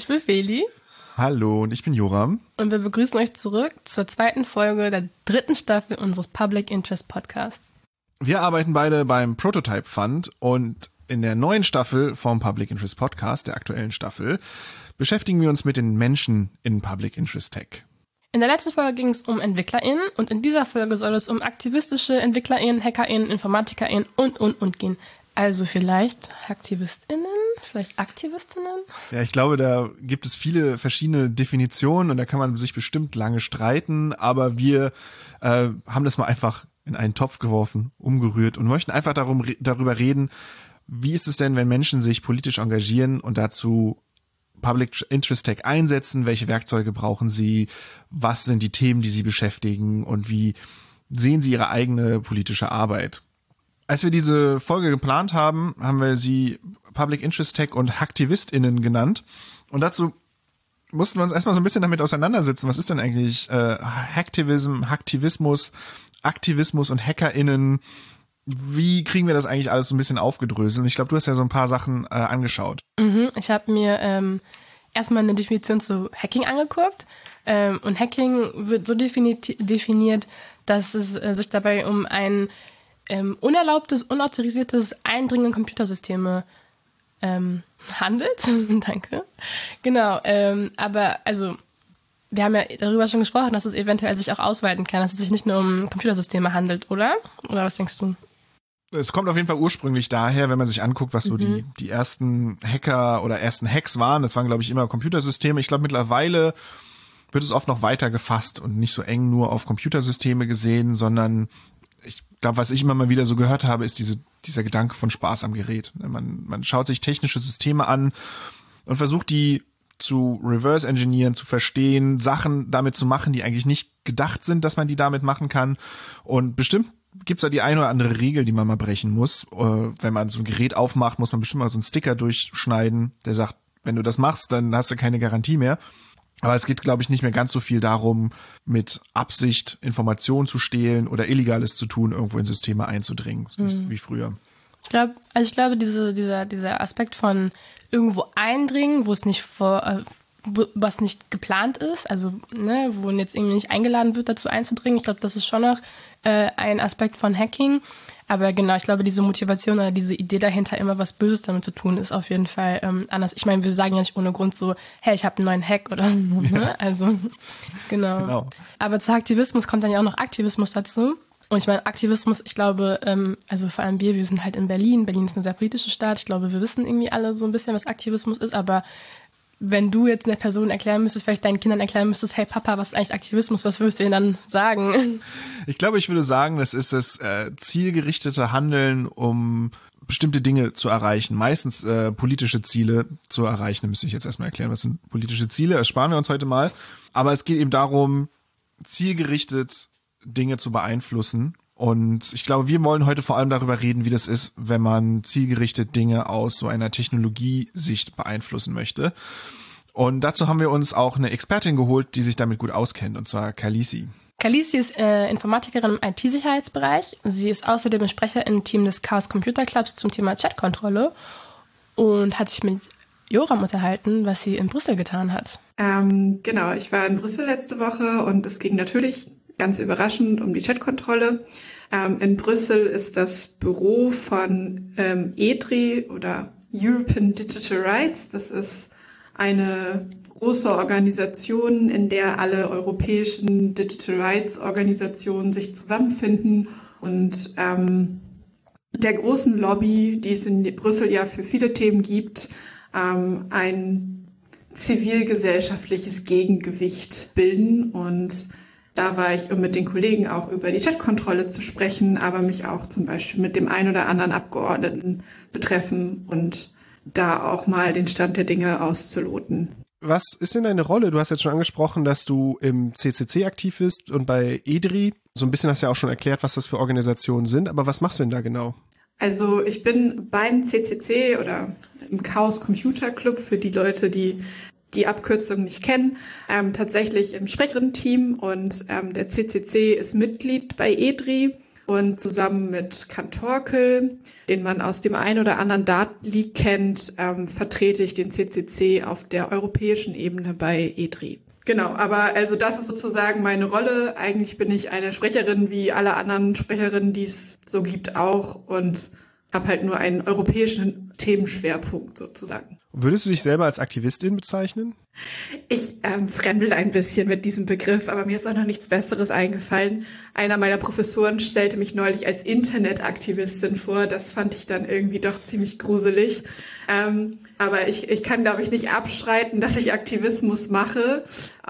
ich bin Feli. Hallo, und ich bin Joram. Und wir begrüßen euch zurück zur zweiten Folge der 3. Staffel unseres Public Interest Podcasts. Wir arbeiten beide beim Prototype Fund und in der neuen Staffel vom Public Interest Podcast, der aktuellen Staffel, beschäftigen wir uns mit den Menschen in Public Interest Tech. In der letzten Folge ging es um EntwicklerInnen und in dieser Folge soll es um aktivistische EntwicklerInnen, HackerInnen, InformatikerInnen und gehen. Also vielleicht AktivistInnen, vielleicht AktivistInnen? Ja, ich glaube, da gibt es viele verschiedene Definitionen und da kann man sich bestimmt lange streiten, aber wir haben das mal einfach in einen Topf geworfen, umgerührt und möchten einfach darüber reden, wie ist es denn, wenn Menschen sich politisch engagieren und dazu Public Interest Tech einsetzen, welche Werkzeuge brauchen sie, was sind die Themen, die sie beschäftigen und wie sehen sie ihre eigene politische Arbeit. Als wir diese Folge geplant haben, haben wir sie Public Interest Tech und HacktivistInnen genannt. Und dazu mussten wir uns erstmal so ein bisschen damit auseinandersetzen. Was ist denn eigentlich Hacktivism, Hacktivismus, Aktivismus und HackerInnen? Wie kriegen wir das eigentlich alles so ein bisschen aufgedröselt? Und ich glaube, du hast ja so ein paar Sachen angeschaut. Ich habe mir erstmal eine Definition zu Hacking angeguckt. Und Hacking wird so definiert, dass es sich dabei um ein unerlaubtes, unautorisiertes Eindringen in Computersysteme handelt. Danke. Genau, aber also wir haben ja darüber schon gesprochen, dass es eventuell sich auch ausweiten kann, dass es sich nicht nur um Computersysteme handelt, oder? Oder was denkst du? Es kommt auf jeden Fall ursprünglich daher, wenn man sich anguckt, was so die ersten Hacker oder ersten Hacks waren. Das waren, glaube ich, immer Computersysteme. Ich glaube, mittlerweile wird es oft noch weiter gefasst und nicht so eng nur auf Computersysteme gesehen, sondern ich glaube, was ich immer mal wieder so gehört habe, ist dieser Gedanke von Spaß am Gerät. Man schaut sich technische Systeme an und versucht die zu reverse engineeren, zu verstehen, Sachen damit zu machen, die eigentlich nicht gedacht sind, dass man die damit machen kann. Und bestimmt gibt's da die eine oder andere Regel, die man mal brechen muss. Wenn man so ein Gerät aufmacht, muss man bestimmt mal so einen Sticker durchschneiden, der sagt, wenn du das machst, dann hast du keine Garantie mehr. Aber es geht, glaube ich, nicht mehr ganz so viel darum, mit Absicht Informationen zu stehlen oder Illegales zu tun, irgendwo in Systeme einzudringen, wie früher. Ich glaube, dieser Aspekt von irgendwo eindringen, wo es nicht was nicht geplant ist, also wo jetzt irgendwie nicht eingeladen wird, dazu einzudringen, ich glaube, das ist schon noch ein Aspekt von Hacking. Aber genau, ich glaube, diese Motivation oder diese Idee dahinter, immer was Böses damit zu tun, ist auf jeden Fall anders. Ich meine, wir sagen ja nicht ohne Grund so, hey, ich habe einen neuen Hack oder so. Ne? Also, genau. Aber zu Aktivismus kommt dann ja auch noch Aktivismus dazu. Und ich meine, Aktivismus, ich glaube, also vor allem wir sind halt in Berlin. Berlin ist eine sehr politische Stadt. Ich glaube, wir wissen irgendwie alle so ein bisschen, was Aktivismus ist. Aber wenn du jetzt einer Person erklären müsstest, vielleicht deinen Kindern erklären müsstest, hey Papa, was ist eigentlich Aktivismus, was würdest du ihnen dann sagen? Ich glaube, ich würde sagen, das ist das zielgerichtete Handeln, um bestimmte Dinge zu erreichen. Meistens politische Ziele zu erreichen. Da müsste ich jetzt erstmal erklären, was sind politische Ziele. Das sparen wir uns heute mal. Aber es geht eben darum, zielgerichtet Dinge zu beeinflussen. Und ich glaube, wir wollen heute vor allem darüber reden, wie das ist, wenn man zielgerichtet Dinge aus so einer Technologiesicht beeinflussen möchte. Und dazu haben wir uns auch eine Expertin geholt, die sich damit gut auskennt, und zwar Kalisi. Kalisi ist Informatikerin im IT-Sicherheitsbereich. Sie ist außerdem Sprecherin im Team des Chaos Computer Clubs zum Thema Chatkontrolle und hat sich mit Joram unterhalten, was sie in Brüssel getan hat. Genau, ich war in Brüssel letzte Woche und es ging natürlich ganz überraschend um die Chatkontrolle. In Brüssel ist das Büro von EDRI oder European Digital Rights. Das ist eine große Organisation, in der alle europäischen Digital Rights Organisationen sich zusammenfinden und der großen Lobby, die es in Brüssel ja für viele Themen gibt, ein zivilgesellschaftliches Gegengewicht bilden. Und da war ich, um mit den Kollegen auch über die Chatkontrolle zu sprechen, aber mich auch zum Beispiel mit dem einen oder anderen Abgeordneten zu treffen und da auch mal den Stand der Dinge auszuloten. Was ist denn deine Rolle? Du hast jetzt schon angesprochen, dass du im CCC aktiv bist und bei EDRI. So ein bisschen hast du ja auch schon erklärt, was das für Organisationen sind, aber was machst du denn da genau? Also ich bin beim CCC oder im Chaos Computer Club für die Leute, die die Abkürzung nicht kennen, tatsächlich im Sprecherinnen-Team und der CCC ist Mitglied bei EDRI Und zusammen mit Kantorkel, den man aus dem ein oder anderen Datenleak kennt, vertrete ich den CCC auf der europäischen Ebene bei EDRI. Genau, aber also das ist sozusagen meine Rolle. Eigentlich bin ich eine Sprecherin wie alle anderen Sprecherinnen, die es so gibt, auch und habe halt nur einen europäischen Themenschwerpunkt sozusagen. Würdest du dich selber als Aktivistin bezeichnen? Ich fremdel ein bisschen mit diesem Begriff, aber mir ist auch noch nichts Besseres eingefallen. Einer meiner Professoren stellte mich neulich als Internetaktivistin vor. Das fand ich dann irgendwie doch ziemlich gruselig. Aber ich kann, glaube ich, nicht abstreiten, dass ich Aktivismus mache.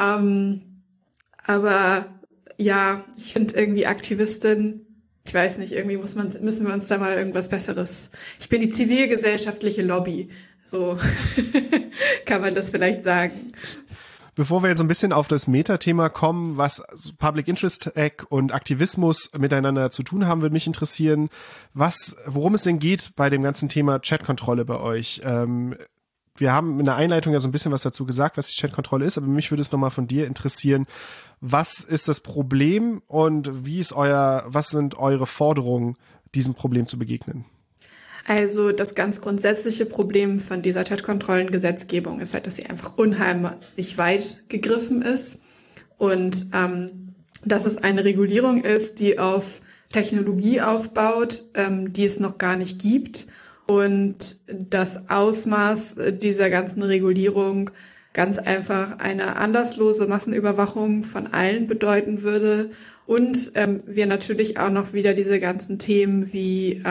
Aber ja, ich finde irgendwie Aktivistin, ich weiß nicht, irgendwie müssen wir uns da mal irgendwas Besseres. Ich bin die zivilgesellschaftliche Lobby. So kann man das vielleicht sagen. Bevor wir jetzt ein bisschen auf das Metathema kommen, was Public Interest Act und Aktivismus miteinander zu tun haben, würde mich interessieren, worum es denn geht bei dem ganzen Thema Chatkontrolle bei euch. Wir haben in der Einleitung ja so ein bisschen was dazu gesagt, was die Chatkontrolle ist, aber mich würde es nochmal von dir interessieren, was ist das Problem und was sind eure Forderungen, diesem Problem zu begegnen? Also das ganz grundsätzliche Problem von dieser Chatkontrollengesetzgebung ist halt, dass sie einfach unheimlich weit gegriffen ist und dass es eine Regulierung ist, die auf Technologie aufbaut, die es noch gar nicht gibt und das Ausmaß dieser ganzen Regulierung ganz einfach eine anlasslose Massenüberwachung von allen bedeuten würde und wir natürlich auch noch wieder diese ganzen Themen wie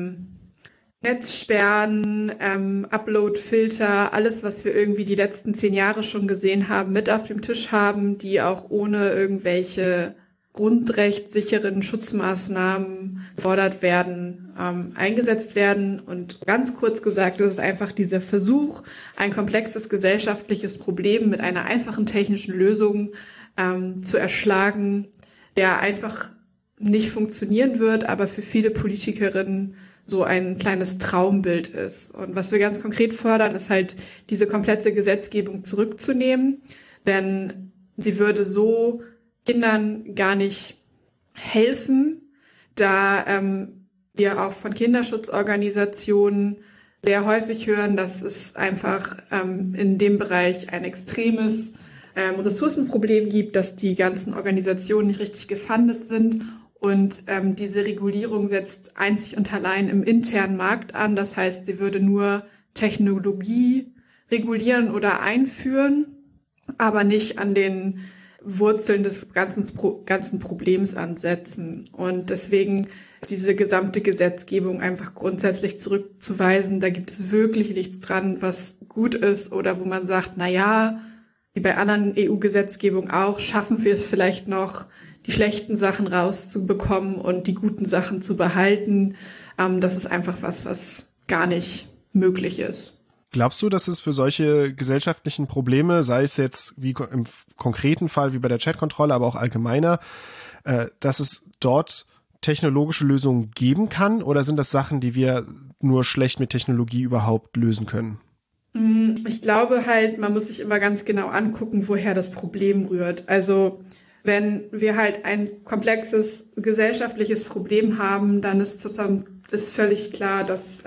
Netzsperren, Upload-Filter, alles, was wir irgendwie die letzten 10 Jahre schon gesehen haben, mit auf dem Tisch haben, die auch ohne irgendwelche grundrechtssicheren Schutzmaßnahmen gefordert werden, eingesetzt werden. Und ganz kurz gesagt, das ist einfach dieser Versuch, ein komplexes gesellschaftliches Problem mit einer einfachen technischen Lösung zu erschlagen, der einfach nicht funktionieren wird, aber für viele Politikerinnen so ein kleines Traumbild ist. Und was wir ganz konkret fordern, ist halt, diese komplette Gesetzgebung zurückzunehmen, denn sie würde so Kindern gar nicht helfen, da wir auch von Kinderschutzorganisationen sehr häufig hören, dass es einfach in dem Bereich ein extremes Ressourcenproblem gibt, dass die ganzen Organisationen nicht richtig gefundet sind. Und diese Regulierung setzt einzig und allein im internen Markt an. Das heißt, sie würde nur Technologie regulieren oder einführen, aber nicht an den Wurzeln des ganzen Problems ansetzen. Und deswegen ist diese gesamte Gesetzgebung einfach grundsätzlich zurückzuweisen. Da gibt es wirklich nichts dran, was gut ist oder wo man sagt, na ja, wie bei anderen EU-Gesetzgebungen auch, schaffen wir es vielleicht noch, die schlechten Sachen rauszubekommen und die guten Sachen zu behalten. Das ist einfach was gar nicht möglich ist. Glaubst du, dass es für solche gesellschaftlichen Probleme, sei es jetzt wie im konkreten Fall wie bei der Chatkontrolle, aber auch allgemeiner, dass es dort technologische Lösungen geben kann? Oder sind das Sachen, die wir nur schlecht mit Technologie überhaupt lösen können? Ich glaube halt, man muss sich immer ganz genau angucken, woher das Problem rührt. Also wenn wir halt ein komplexes gesellschaftliches Problem haben, dann ist völlig klar, dass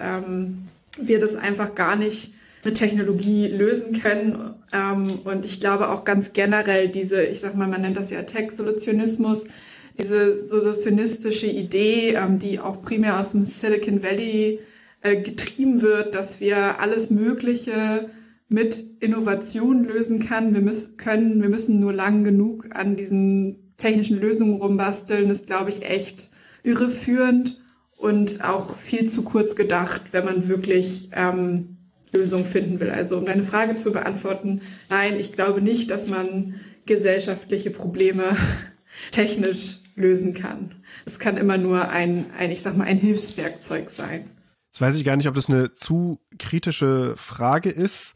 wir das einfach gar nicht mit Technologie lösen können. Und ich glaube auch ganz generell man nennt das ja Tech-Solutionismus, diese solutionistische Idee, die auch primär aus dem Silicon Valley getrieben wird, dass wir alles Mögliche mit Innovation lösen können. Wir müssen nur lang genug an diesen technischen Lösungen rumbasteln. Das ist, glaube ich, echt irreführend und auch viel zu kurz gedacht, wenn man wirklich Lösungen finden will. Also um deine Frage zu beantworten, nein, ich glaube nicht, dass man gesellschaftliche Probleme technisch lösen kann. Es kann immer nur ein Hilfswerkzeug sein. Jetzt weiß ich gar nicht, ob das eine zu kritische Frage ist.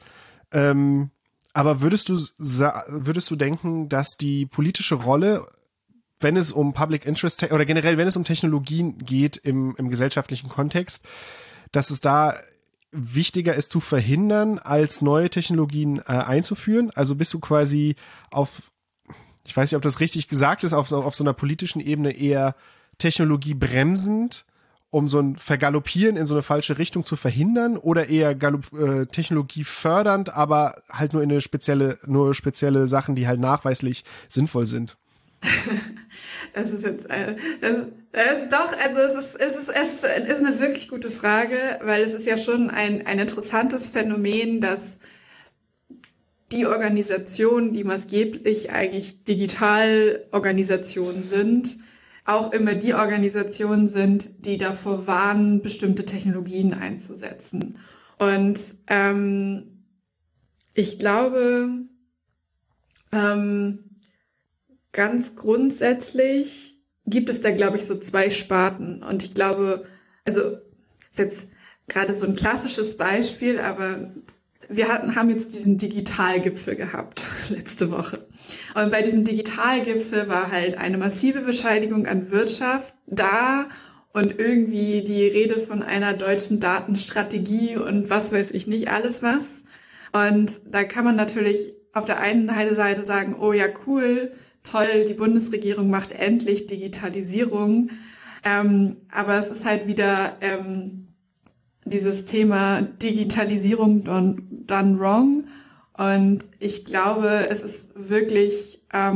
Aber würdest du denken, dass die politische Rolle, wenn es um Public Interest oder generell, wenn es um Technologien geht im gesellschaftlichen Kontext, dass es da wichtiger ist zu verhindern, als neue Technologien einzuführen? Also bist du quasi ich weiß nicht, ob das richtig gesagt ist, auf so einer politischen Ebene eher Technologie bremsend, um so ein Vergaloppieren in so eine falsche Richtung zu verhindern, oder eher Technologie fördernd, aber halt nur nur spezielle Sachen, die halt nachweislich sinnvoll sind? Das ist jetzt, das ist doch, also es ist eine wirklich gute Frage, weil es ist ja schon ein interessantes Phänomen, dass die Organisationen, die maßgeblich eigentlich Digitalorganisationen sind, auch immer die Organisationen sind, die davor warnen, bestimmte Technologien einzusetzen. Und ich glaube, ganz grundsätzlich gibt es da, glaube ich, so zwei Sparten. Und ich glaube, also ist jetzt gerade so ein klassisches Beispiel, aber wir haben jetzt diesen Digitalgipfel gehabt letzte Woche. Und bei diesem Digitalgipfel war halt eine massive Beschädigung an Wirtschaft da und irgendwie die Rede von einer deutschen Datenstrategie und was weiß ich nicht, alles was. Und da kann man natürlich auf der einen Seite sagen, oh ja, cool, toll, die Bundesregierung macht endlich Digitalisierung. Aber es ist halt wieder dieses Thema Digitalisierung done wrong. Und ich glaube, es ist wirklich,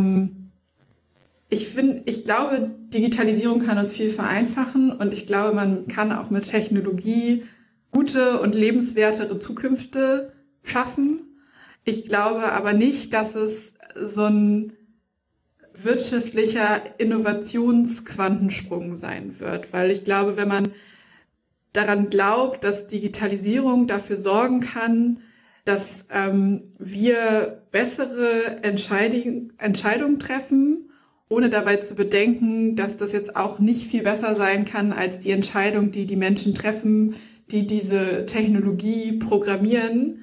ich glaube, Digitalisierung kann uns viel vereinfachen und ich glaube, man kann auch mit Technologie gute und lebenswertere Zukünfte schaffen. Ich glaube aber nicht, dass es so ein wirtschaftlicher Innovationsquantensprung sein wird, weil ich glaube, wenn man daran glaubt, dass Digitalisierung dafür sorgen kann, dass wir bessere Entscheidungen treffen, ohne dabei zu bedenken, dass das jetzt auch nicht viel besser sein kann als die Entscheidung, die die Menschen treffen, die diese Technologie programmieren,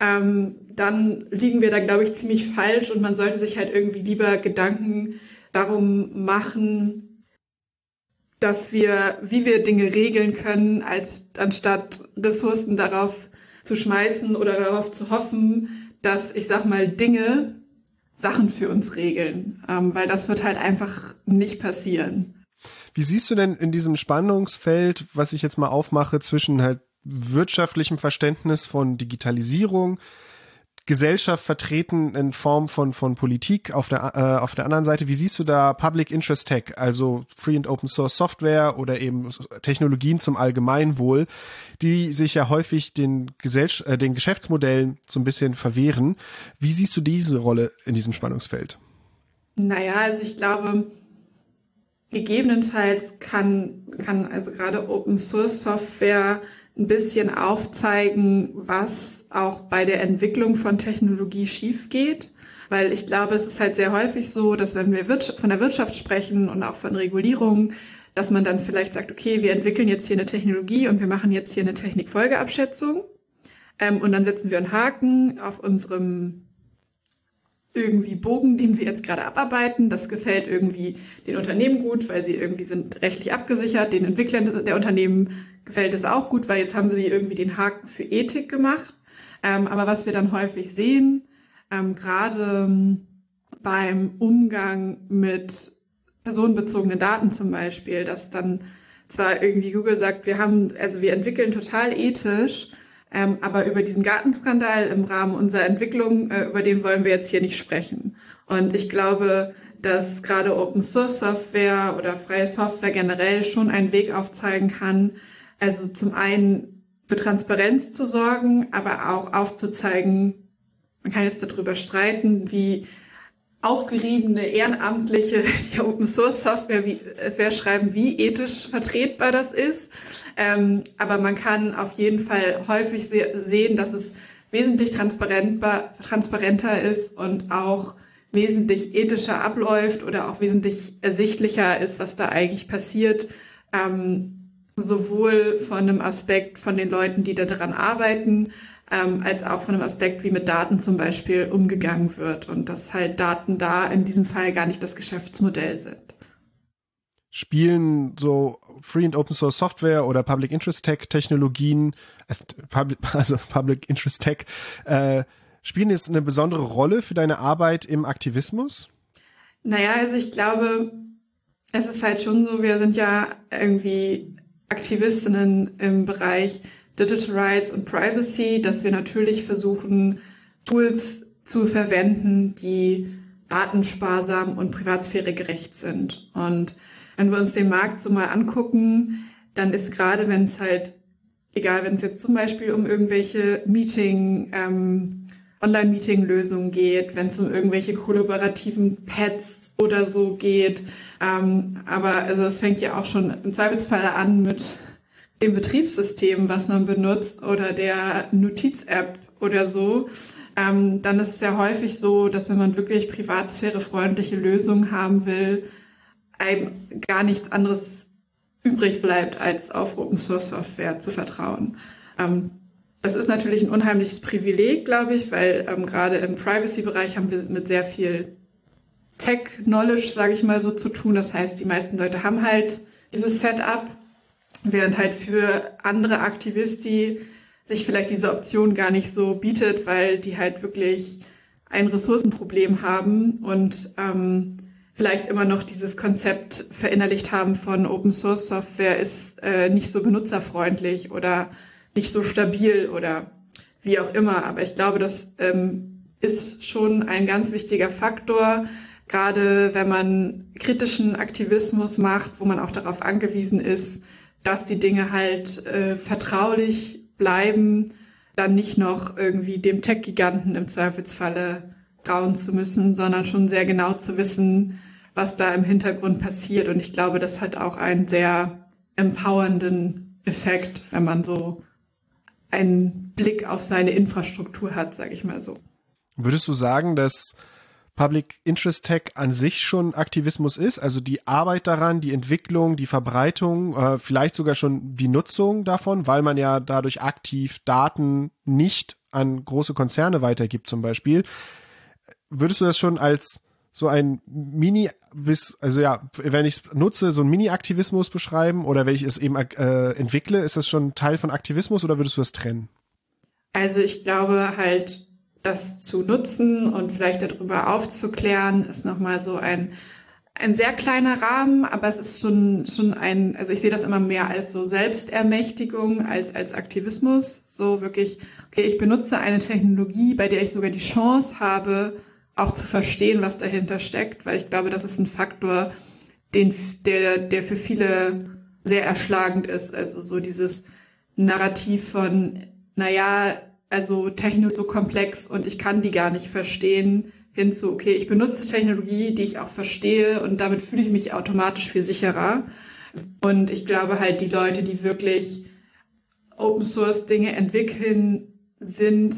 dann liegen wir da, glaube ich, ziemlich falsch und man sollte sich halt irgendwie lieber Gedanken darum machen, dass wie wir Dinge regeln können, anstatt Ressourcen darauf zu schmeißen oder darauf zu hoffen, dass, ich sag mal, Dinge Sachen für uns regeln, weil das wird halt einfach nicht passieren. Wie siehst du denn in diesem Spannungsfeld, was ich jetzt mal aufmache, zwischen halt wirtschaftlichem Verständnis von Digitalisierung, Gesellschaft vertreten in Form von Politik auf der anderen Seite, wie siehst du da Public Interest Tech, also Free and Open Source Software oder eben Technologien zum Allgemeinwohl, die sich ja häufig den Geschäftsmodellen so ein bisschen verwehren. Wie siehst du diese Rolle in diesem Spannungsfeld? Naja, also ich glaube, gegebenenfalls kann also gerade Open Source Software ein bisschen aufzeigen, was auch bei der Entwicklung von Technologie schief geht. Weil ich glaube, es ist halt sehr häufig so, dass wenn wir von der Wirtschaft sprechen und auch von Regulierung, dass man dann vielleicht sagt, okay, wir entwickeln jetzt hier eine Technologie und wir machen jetzt hier eine Technikfolgeabschätzung. Und dann setzen wir einen Haken auf unserem irgendwie Bogen, den wir jetzt gerade abarbeiten. Das gefällt irgendwie den Unternehmen gut, weil sie irgendwie sind rechtlich abgesichert. Den Entwicklern der Unternehmen gefällt es auch gut, weil jetzt haben sie irgendwie den Haken für Ethik gemacht. Aber was wir dann häufig sehen, gerade beim Umgang mit personenbezogenen Daten zum Beispiel, dass dann zwar irgendwie Google sagt, wir entwickeln total ethisch, aber über diesen Gartenskandal im Rahmen unserer Entwicklung, über den wollen wir jetzt hier nicht sprechen. Und ich glaube, dass gerade Open Source Software oder freie Software generell schon einen Weg aufzeigen kann, also zum einen für Transparenz zu sorgen, aber auch aufzuzeigen, man kann jetzt darüber streiten, wie aufgeriebene Ehrenamtliche, die Open Source Software schreiben, wie ethisch vertretbar das ist. Aber man kann auf jeden Fall häufig sehen, dass es wesentlich transparenter ist und auch wesentlich ethischer abläuft oder auch wesentlich ersichtlicher ist, was da eigentlich passiert. Sowohl von einem Aspekt von den Leuten, die da daran arbeiten, als auch von einem Aspekt, wie mit Daten zum Beispiel umgegangen wird und dass halt Daten da in diesem Fall gar nicht das Geschäftsmodell sind. Spielen so Free and Open Source Software oder Public Interest Tech Technologien, also Public Interest Tech, spielen jetzt eine besondere Rolle für deine Arbeit im Aktivismus? Naja, also ich glaube, Es ist halt schon so, wir sind ja irgendwie Aktivistinnen im Bereich Digital Rights und Privacy, dass wir natürlich versuchen, Tools zu verwenden, die datensparsam und privatsphäregerecht sind. Und wenn wir uns den Markt so mal angucken, dann ist gerade, wenn es halt, egal, wenn es jetzt zum Beispiel um irgendwelche Online-Meeting-Lösungen geht, wenn es um irgendwelche kollaborativen Pads oder so geht, aber also es fängt ja auch schon im Zweifelsfall an mit dem Betriebssystem, was man benutzt oder der Notiz-App oder so, dann ist es ja häufig so, dass wenn man wirklich privatsphärefreundliche Lösungen haben will, einem gar nichts anderes übrig bleibt, als auf Open-Source-Software zu vertrauen. Das ist natürlich ein unheimliches Privileg, glaube ich, weil gerade im Privacy-Bereich haben wir mit sehr viel Tech-Knowledge, sage ich mal so, zu tun. Das heißt, die meisten Leute haben halt dieses Setup, während halt für andere Aktivisten sich vielleicht diese Option gar nicht so bietet, weil die halt wirklich ein Ressourcenproblem haben und vielleicht immer noch dieses Konzept verinnerlicht haben von Open Source Software ist nicht so benutzerfreundlich oder nicht so stabil oder wie auch immer. Aber ich glaube, das ist schon ein ganz wichtiger Faktor, gerade wenn man kritischen Aktivismus macht, wo man auch darauf angewiesen ist, dass die Dinge halt vertraulich bleiben, dann nicht noch irgendwie dem Tech-Giganten im Zweifelsfalle trauen zu müssen, sondern schon sehr genau zu wissen, was da im Hintergrund passiert. Und ich glaube, das hat auch einen sehr empowernden Effekt, wenn man so einen Blick auf seine Infrastruktur hat, sage ich mal so. Würdest du sagen, dass Public Interest Tech an sich schon Aktivismus ist, also die Arbeit daran, die Entwicklung, die Verbreitung, vielleicht sogar schon die Nutzung davon, weil man ja dadurch aktiv Daten nicht an große Konzerne weitergibt zum Beispiel. Würdest du das schon als so ein wenn ich es nutze, so ein Mini-Aktivismus beschreiben oder wenn ich es eben entwickle, ist das schon Teil von Aktivismus oder würdest du das trennen? Also ich glaube halt, das zu nutzen und vielleicht darüber aufzuklären, ist nochmal so ein sehr kleiner Rahmen, aber es ist schon also ich sehe das immer mehr als so Selbstermächtigung als Aktivismus. So wirklich, okay, ich benutze eine Technologie, bei der ich sogar die Chance habe, auch zu verstehen, was dahinter steckt, weil ich glaube, das ist ein Faktor, der für viele sehr erschlagend ist. Also so dieses Narrativ von, also Technik ist so komplex und ich kann die gar nicht verstehen, hinzu, okay, ich benutze Technologie, die ich auch verstehe und damit fühle ich mich automatisch viel sicherer. Und ich glaube halt, die Leute, die wirklich Open Source Dinge entwickeln, sind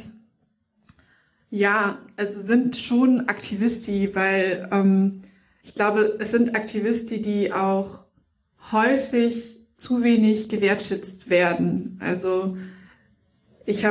schon Aktivisti, weil ich glaube, es sind Aktivisti, die auch häufig zu wenig gewertschätzt werden. Also ich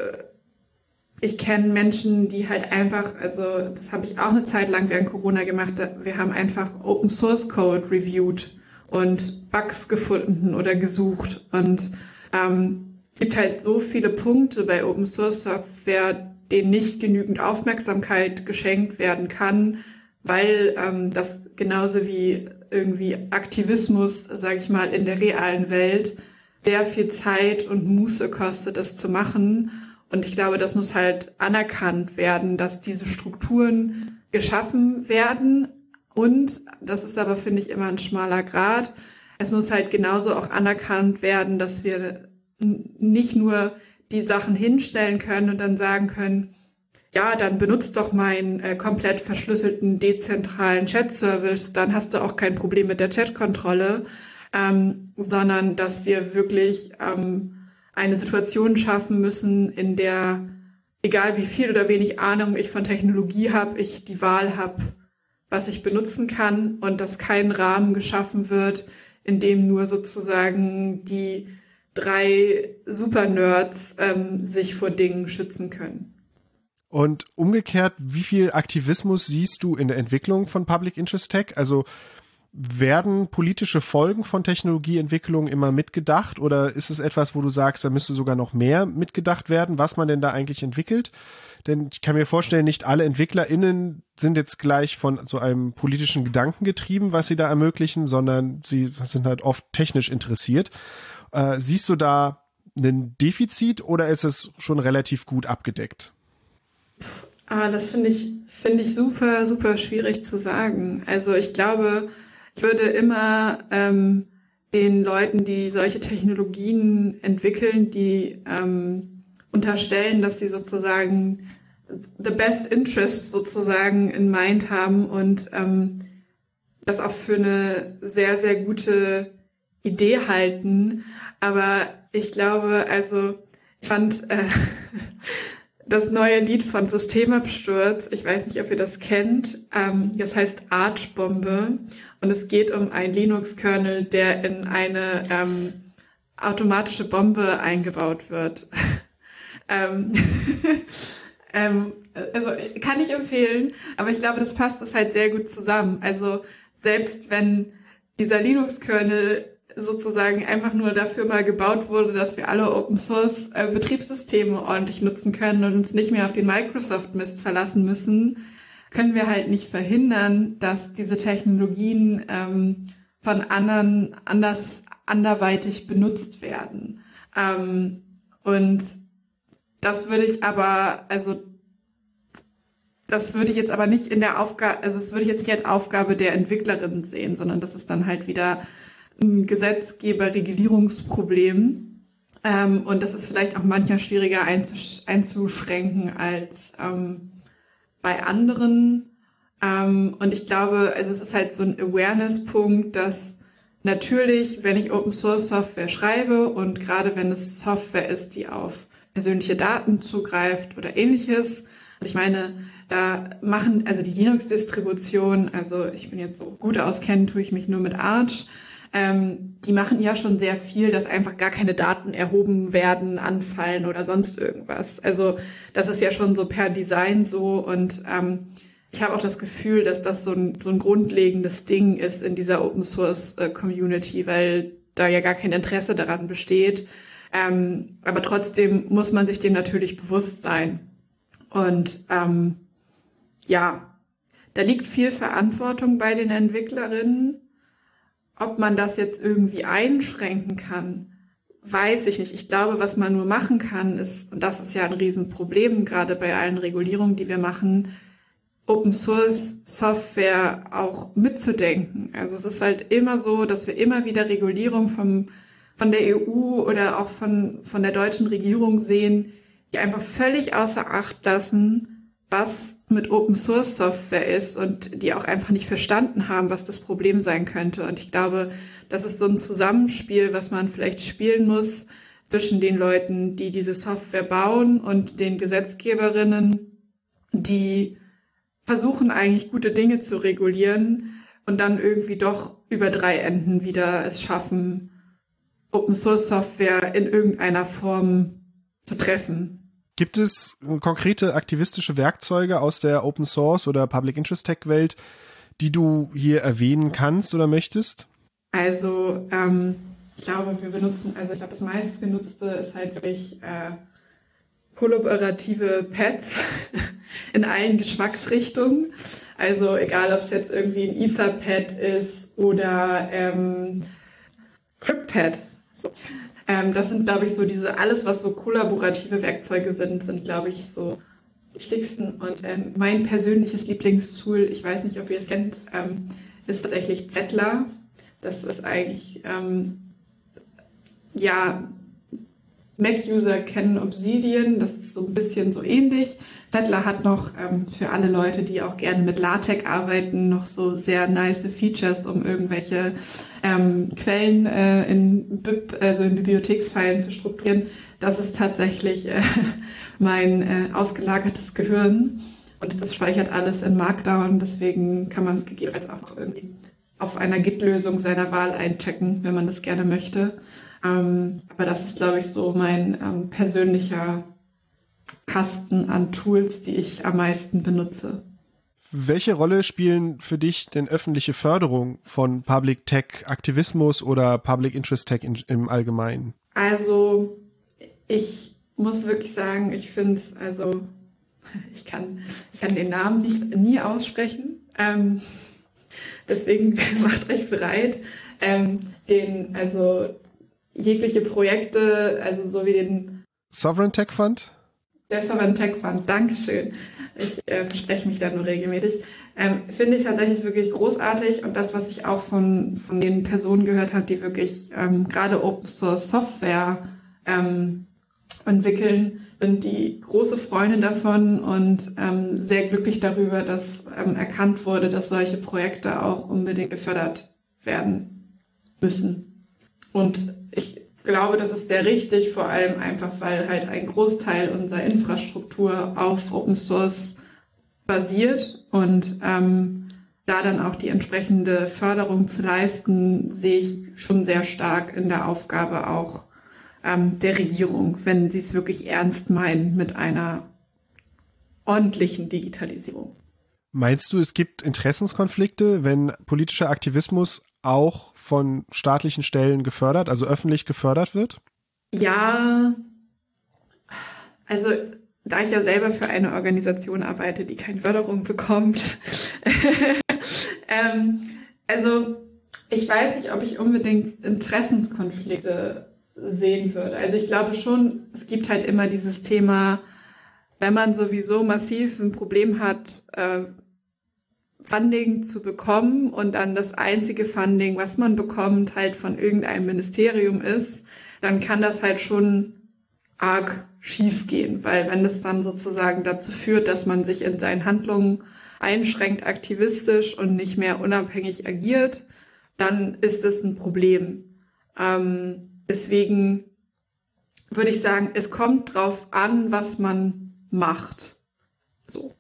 kenne Menschen, die halt einfach, also das habe ich auch eine Zeit lang während Corona gemacht, wir haben einfach Open Source Code reviewed und Bugs gefunden oder gesucht und es gibt halt so viele Punkte bei Open Source Software, denen nicht genügend Aufmerksamkeit geschenkt werden kann, weil das genauso wie irgendwie Aktivismus, sage ich mal, in der realen Welt sehr viel Zeit und Muße kostet, das zu machen. Und ich glaube, das muss halt anerkannt werden, dass diese Strukturen geschaffen werden. Und das ist aber, finde ich, immer ein schmaler Grat. Es muss halt genauso auch anerkannt werden, dass wir nicht nur die Sachen hinstellen können und dann sagen können, ja, dann benutzt doch meinen komplett verschlüsselten, dezentralen Chat-Service, dann hast du auch kein Problem mit der Chat-Kontrolle, sondern dass wir wirklich eine Situation schaffen müssen, in der, egal wie viel oder wenig Ahnung ich von Technologie habe, ich die Wahl habe, was ich benutzen kann und dass kein Rahmen geschaffen wird, in dem nur sozusagen die 3 Super-Nerds sich vor Dingen schützen können. Und umgekehrt, wie viel Aktivismus siehst du in der Entwicklung von Public Interest Tech? Also Werden politische Folgen von Technologieentwicklung immer mitgedacht oder ist es etwas, wo du sagst, da müsste sogar noch mehr mitgedacht werden, was man denn da eigentlich entwickelt? Denn ich kann mir vorstellen, nicht alle EntwicklerInnen sind jetzt gleich von so einem politischen Gedanken getrieben, was sie da ermöglichen, sondern sie sind halt oft technisch interessiert. Siehst du da ein Defizit oder ist es schon relativ gut abgedeckt? Das finde ich super, super schwierig zu sagen. Also ich glaube, ich würde immer den Leuten, die solche Technologien entwickeln, die unterstellen, dass sie sozusagen the best interest sozusagen in mind haben und das auch für eine sehr, sehr gute Idee halten. Aber ich glaube, also ich fand das neue Lied von Systemabsturz, ich weiß nicht, ob ihr das kennt, das heißt Archbombe und es geht um einen Linux-Kernel, der in eine automatische Bombe eingebaut wird. Also kann ich empfehlen, aber ich glaube, das passt halt sehr gut zusammen. Also selbst wenn dieser Linux-Kernel sozusagen einfach nur dafür mal gebaut wurde, dass wir alle Open-Source-Betriebssysteme ordentlich nutzen können und uns nicht mehr auf den Microsoft-Mist verlassen müssen, können wir halt nicht verhindern, dass diese Technologien von anderen anderweitig benutzt werden. Und das würde ich jetzt aber nicht in der Aufgabe, also das würde ich jetzt nicht als Aufgabe der Entwicklerin sehen, sondern das ist dann halt wieder ein Gesetzgeber-Regulierungsproblem. Und das ist vielleicht auch manchmal schwieriger einzuschränken als bei anderen. Und ich glaube, also es ist halt so ein Awareness-Punkt, dass natürlich, wenn ich Open-Source-Software schreibe und gerade wenn es Software ist, die auf persönliche Daten zugreift oder ähnliches, und ich meine, da machen, also die Linux-Distribution, also ich bin jetzt so gut auskennen, tue ich mich nur mit Arch, die machen ja schon sehr viel, dass einfach gar keine Daten erhoben werden, anfallen oder sonst irgendwas. Also das ist ja schon so per Design so und ich habe auch das Gefühl, dass das so ein grundlegendes Ding ist in dieser Open-Source-Community, weil da ja gar kein Interesse daran besteht. Aber trotzdem muss man sich dem natürlich bewusst sein. Und ja, da liegt viel Verantwortung bei den Entwicklerinnen. Ob man das jetzt irgendwie einschränken kann, weiß ich nicht. Ich glaube, was man nur machen kann, ist, und das ist ja ein Riesenproblem, gerade bei allen Regulierungen, die wir machen, Open-Source-Software auch mitzudenken. Also es ist halt immer so, dass wir immer wieder Regulierung von der EU oder auch von der deutschen Regierung sehen, die einfach völlig außer Acht lassen, was mit Open-Source-Software ist und die auch einfach nicht verstanden haben, was das Problem sein könnte. Und ich glaube, das ist so ein Zusammenspiel, was man vielleicht spielen muss zwischen den Leuten, die diese Software bauen und den Gesetzgeberinnen, die versuchen eigentlich gute Dinge zu regulieren und dann irgendwie doch über 3 Enden wieder es schaffen, Open-Source-Software in irgendeiner Form zu treffen. Gibt es konkrete aktivistische Werkzeuge aus der Open-Source oder Public-Interest-Tech-Welt, die du hier erwähnen kannst oder möchtest? Also ich glaube, das meistgenutzte ist halt wirklich kollaborative Pads in allen Geschmacksrichtungen. Also egal, ob es jetzt irgendwie ein Etherpad ist oder CryptPad. So. Das sind, glaube ich, so alles, was so kollaborative Werkzeuge sind, glaube ich, so die wichtigsten. Und mein persönliches Lieblingstool, ich weiß nicht, ob ihr es kennt, ist tatsächlich Zettler. Das ist eigentlich, Mac-User kennen Obsidian, das ist so ein bisschen so ähnlich. Zettler hat noch für alle Leute, die auch gerne mit LaTeX arbeiten, noch so sehr nice Features, um irgendwelche Quellen in Bibliotheksfilen zu strukturieren. Das ist tatsächlich mein ausgelagertes Gehirn und das speichert alles in Markdown. Deswegen kann man es gegebenenfalls auch noch irgendwie auf einer Git-Lösung seiner Wahl einchecken, wenn man das gerne möchte. Aber das ist, glaube ich, so mein persönlicher Kasten an Tools, die ich am meisten benutze. Welche Rolle spielen für dich denn öffentliche Förderung von Public Tech Aktivismus oder Public Interest Tech im Allgemeinen? Also ich muss wirklich sagen, ich finde es, ich kann den Namen nie aussprechen. Deswegen macht euch bereit, jegliche Projekte, also so wie den Sovereign Tech Fund? Der Sovereign Tech Fund, Dankeschön. Ich verspreche mich da nur regelmäßig. Finde ich tatsächlich wirklich großartig, und das, was ich auch von den Personen gehört habe, die wirklich gerade Open Source Software entwickeln, sind die große Freunde davon und sehr glücklich darüber, dass erkannt wurde, dass solche Projekte auch unbedingt gefördert werden müssen. Und ich glaube, das ist sehr richtig, vor allem einfach, weil halt ein Großteil unserer Infrastruktur auf Open Source basiert, und da dann auch die entsprechende Förderung zu leisten, sehe ich schon sehr stark in der Aufgabe auch der Regierung, wenn sie es wirklich ernst meinen mit einer ordentlichen Digitalisierung. Meinst du, es gibt Interessenskonflikte, wenn politischer Aktivismus auch von staatlichen Stellen gefördert, also öffentlich gefördert wird? Ja, also da ich ja selber für eine Organisation arbeite, die keine Förderung bekommt, also ich weiß nicht, ob ich unbedingt Interessenskonflikte sehen würde. Also ich glaube schon, es gibt halt immer dieses Thema, wenn man sowieso massiv ein Problem hat, Funding zu bekommen, und dann das einzige Funding, was man bekommt, halt von irgendeinem Ministerium ist, dann kann das halt schon arg schief gehen, weil wenn das dann sozusagen dazu führt, dass man sich in seinen Handlungen einschränkt aktivistisch und nicht mehr unabhängig agiert, dann ist es ein Problem. Deswegen würde ich sagen, es kommt drauf an, was man macht. So.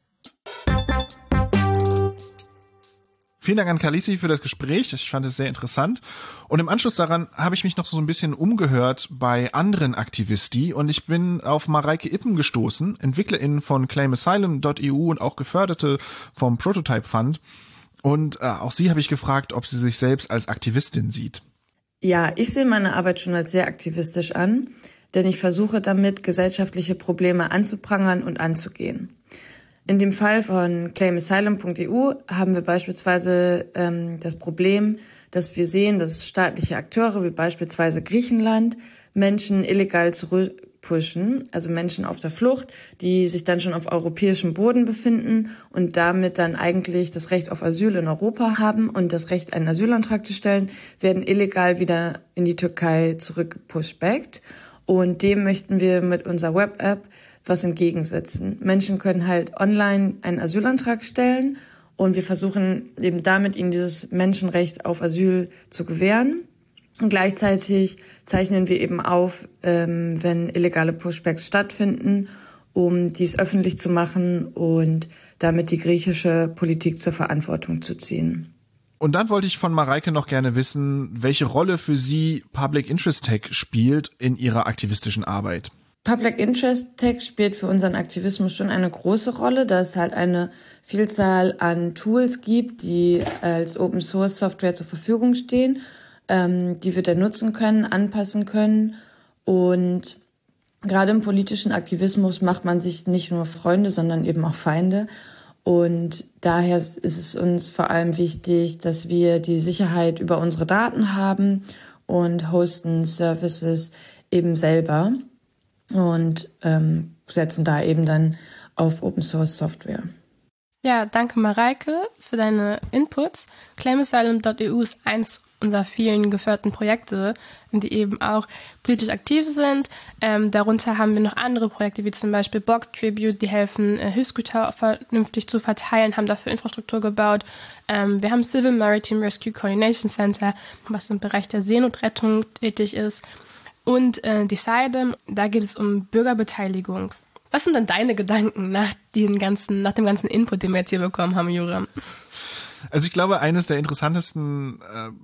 Vielen Dank an Khaleesi für das Gespräch. Ich fand es sehr interessant. Und im Anschluss daran habe ich mich noch so ein bisschen umgehört bei anderen Aktivisti, und ich bin auf Mareike Ippen gestoßen, EntwicklerInnen von ClaimAsylum.eu und auch Geförderte vom Prototype Fund. Und auch sie habe ich gefragt, ob sie sich selbst als Aktivistin sieht. Ja, ich sehe meine Arbeit schon als sehr aktivistisch an, denn ich versuche damit, gesellschaftliche Probleme anzuprangern und anzugehen. In dem Fall von ClaimAsylum.eu haben wir beispielsweise das Problem, dass wir sehen, dass staatliche Akteure wie beispielsweise Griechenland Menschen illegal zurückpushen, also Menschen auf der Flucht, die sich dann schon auf europäischem Boden befinden und damit dann eigentlich das Recht auf Asyl in Europa haben und das Recht, einen Asylantrag zu stellen, werden illegal wieder in die Türkei zurückgepushbackt. Und dem möchten wir mit unserer Web-App was entgegensetzen. Menschen können halt online einen Asylantrag stellen, und wir versuchen eben damit, ihnen dieses Menschenrecht auf Asyl zu gewähren. Und gleichzeitig zeichnen wir eben auf, wenn illegale Pushbacks stattfinden, um dies öffentlich zu machen und damit die griechische Politik zur Verantwortung zu ziehen. Und dann wollte ich von Mareike noch gerne wissen, welche Rolle für sie Public Interest Tech spielt in ihrer aktivistischen Arbeit. Public Interest Tech spielt für unseren Aktivismus schon eine große Rolle, da es halt eine Vielzahl an Tools gibt, die als Open Source Software zur Verfügung stehen, die wir dann nutzen können, anpassen können. Und gerade im politischen Aktivismus macht man sich nicht nur Freunde, sondern eben auch Feinde. Und daher ist es uns vor allem wichtig, dass wir die Sicherheit über unsere Daten haben und hosten Services eben selber und setzen da eben dann auf Open Source Software. Ja, danke Mareike für deine Inputs. ClaimAsylum.eu ist eins unserer vielen geförderten Projekte, die eben auch politisch aktiv sind. Darunter haben wir noch andere Projekte, wie zum Beispiel Box Tribute, die helfen, Hilfsgüter vernünftig zu verteilen, haben dafür Infrastruktur gebaut. Wir haben Civil Maritime Rescue Coordination Center, was im Bereich der Seenotrettung tätig ist. Und Decide, da geht es um Bürgerbeteiligung. Was sind denn deine Gedanken nach dem ganzen Input, den wir jetzt hier bekommen haben, Joram? Also ich glaube, eines der interessantesten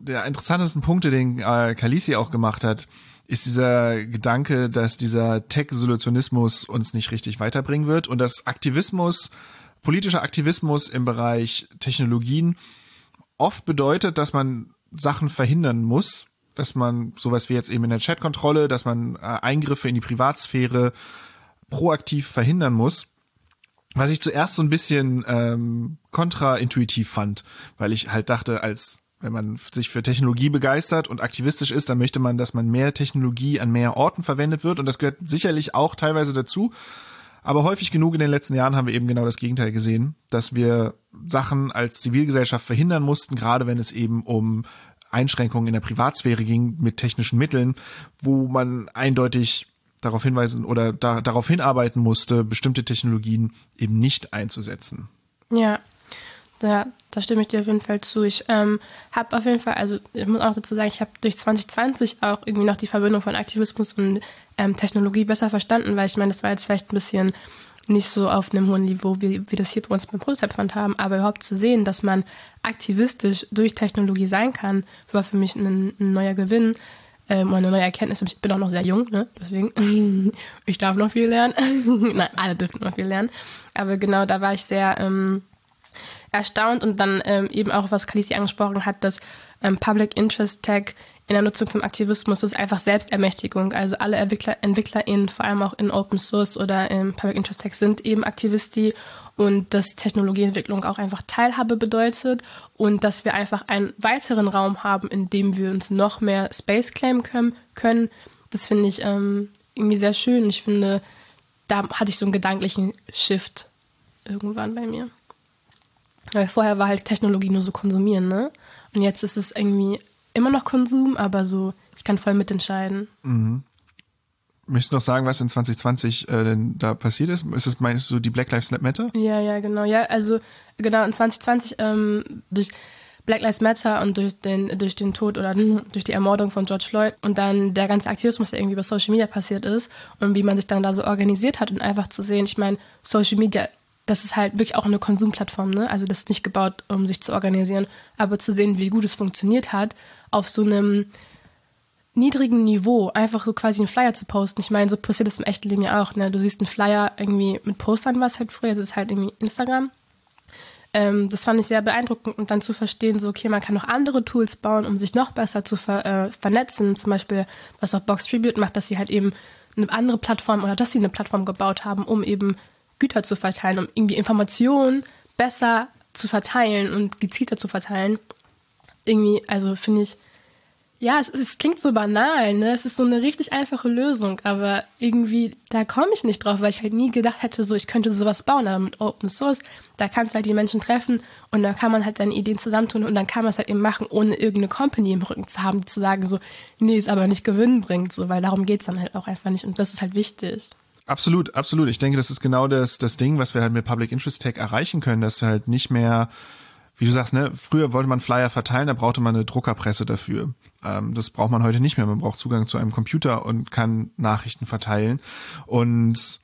Punkte, den Khaleesi auch gemacht hat, ist dieser Gedanke, dass dieser Tech-Solutionismus uns nicht richtig weiterbringen wird und dass Aktivismus politischer Aktivismus im Bereich Technologien oft bedeutet, dass man Sachen verhindern muss, dass man sowas wie jetzt eben in der Chatkontrolle, dass man Eingriffe in die Privatsphäre proaktiv verhindern muss, was ich zuerst so ein bisschen kontraintuitiv fand, weil ich halt dachte, wenn man sich für Technologie begeistert und aktivistisch ist, dann möchte man, dass man mehr Technologie an mehr Orten verwendet wird und das gehört sicherlich auch teilweise dazu. Aber häufig genug in den letzten Jahren haben wir eben genau das Gegenteil gesehen, dass wir Sachen als Zivilgesellschaft verhindern mussten, gerade wenn es eben um Einschränkungen in der Privatsphäre ging mit technischen Mitteln, wo man eindeutig darauf hinweisen oder darauf hinarbeiten musste, bestimmte Technologien eben nicht einzusetzen. Ja, da stimme ich dir auf jeden Fall zu. Ich habe auf jeden Fall, also ich muss auch dazu sagen, ich habe durch 2020 auch irgendwie noch die Verbindung von Aktivismus und Technologie besser verstanden, weil ich meine, das war jetzt vielleicht ein bisschen nicht so auf einem hohen Niveau, wie wir das hier bei uns beim Prototype Fund haben, aber überhaupt zu sehen, dass man aktivistisch durch Technologie sein kann, war für mich ein neuer Gewinn und eine neue Erkenntnis. Ich bin auch noch sehr jung, ne? Deswegen, ich darf noch viel lernen. Nein, alle dürfen noch viel lernen. Aber genau, da war ich sehr erstaunt und dann eben auch, was Khaleesi angesprochen hat, dass Public Interest Tech in der Nutzung zum Aktivismus ist einfach Selbstermächtigung. Also alle EntwicklerInnen, vor allem auch in Open Source oder in Public Interest Tech, sind eben Aktivisti und dass Technologieentwicklung auch einfach Teilhabe bedeutet und dass wir einfach einen weiteren Raum haben, in dem wir uns noch mehr Space claimen können. Das finde ich irgendwie sehr schön. Ich finde, da hatte ich so einen gedanklichen Shift irgendwann bei mir. Weil vorher war halt Technologie nur so konsumieren, ne? Und jetzt ist es irgendwie immer noch Konsum, aber so, ich kann voll mitentscheiden. Mhm. Möchtest du noch sagen, was in 2020 denn da passiert ist? Ist es, meinst du, die Black Lives Matter? Ja, genau. Ja, also genau in 2020 durch Black Lives Matter und durch den Tod oder durch die Ermordung von George Floyd und dann der ganze Aktivismus, der irgendwie über Social Media passiert ist und wie man sich dann da so organisiert hat und einfach zu sehen, ich meine, Social Media, das ist halt wirklich auch eine Konsumplattform, ne? Also das ist nicht gebaut, um sich zu organisieren, aber zu sehen, wie gut es funktioniert hat, auf so einem niedrigen Niveau einfach so quasi einen Flyer zu posten. Ich meine, so passiert das im echten Leben ja auch, ne? Du siehst einen Flyer irgendwie mit Postern, was halt früher, das ist halt irgendwie Instagram. Das fand ich sehr beeindruckend und dann zu verstehen, so okay, man kann noch andere Tools bauen, um sich noch besser zu vernetzen. Zum Beispiel, was auch Box Tribute macht, dass sie halt eben eine andere Plattform oder dass sie eine Plattform gebaut haben, um eben Güter zu verteilen, um irgendwie Informationen besser zu verteilen und gezielter zu verteilen. Irgendwie, also finde ich, ja, es klingt so banal, ne? Es ist so eine richtig einfache Lösung, aber irgendwie, da komme ich nicht drauf, weil ich halt nie gedacht hätte, so ich könnte sowas bauen, aber mit Open Source, da kannst du halt die Menschen treffen und da kann man halt seine Ideen zusammentun und dann kann man es halt eben machen, ohne irgendeine Company im Rücken zu haben, die zu sagen so, nee, ist aber nicht gewinnbringend, so, weil darum geht's dann halt auch einfach nicht und das ist halt wichtig. Absolut, absolut. Ich denke, das ist genau das Ding, was wir halt mit Public Interest Tech erreichen können, dass wir halt nicht mehr, wie du sagst, ne, früher wollte man Flyer verteilen, da brauchte man eine Druckerpresse dafür. Das braucht man heute nicht mehr. Man braucht Zugang zu einem Computer und kann Nachrichten verteilen. Und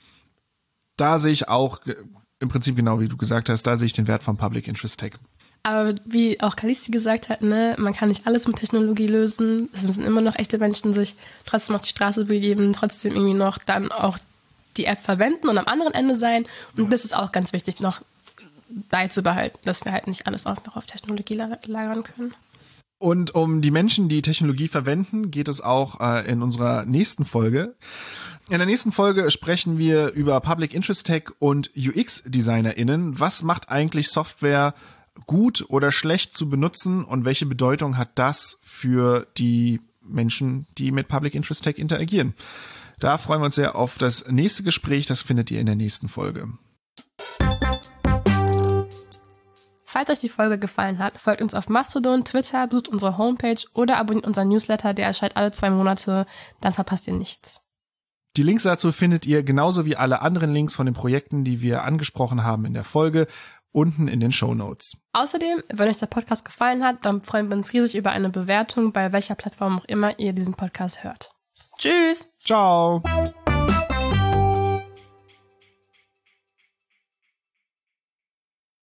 da sehe ich auch im Prinzip genau, wie du gesagt hast, da sehe ich den Wert von Public Interest Tech. Aber wie auch Khaleesi gesagt hat, ne, man kann nicht alles mit Technologie lösen. Es müssen immer noch echte Menschen sich trotzdem auf die Straße begeben, trotzdem irgendwie noch dann auch die App verwenden und am anderen Ende sein. Und das ist auch ganz wichtig, noch beizubehalten, dass wir halt nicht alles auch noch auf Technologie lagern können. Und um die Menschen, die Technologie verwenden, geht es auch in unserer nächsten Folge. In der nächsten Folge sprechen wir über Public Interest Tech und UX-DesignerInnen. Was macht eigentlich Software gut oder schlecht zu benutzen und welche Bedeutung hat das für die Menschen, die mit Public Interest Tech interagieren? Da freuen wir uns sehr auf das nächste Gespräch. Das findet ihr in der nächsten Folge. Falls euch die Folge gefallen hat, folgt uns auf Mastodon, Twitter, besucht unsere Homepage oder abonniert unseren Newsletter, der erscheint alle 2 Monate. Dann verpasst ihr nichts. Die Links dazu findet ihr genauso wie alle anderen Links von den Projekten, die wir angesprochen haben in der Folge, unten in den Shownotes. Außerdem, wenn euch der Podcast gefallen hat, dann freuen wir uns riesig über eine Bewertung, bei welcher Plattform auch immer ihr diesen Podcast hört. Tschüss! Ciao!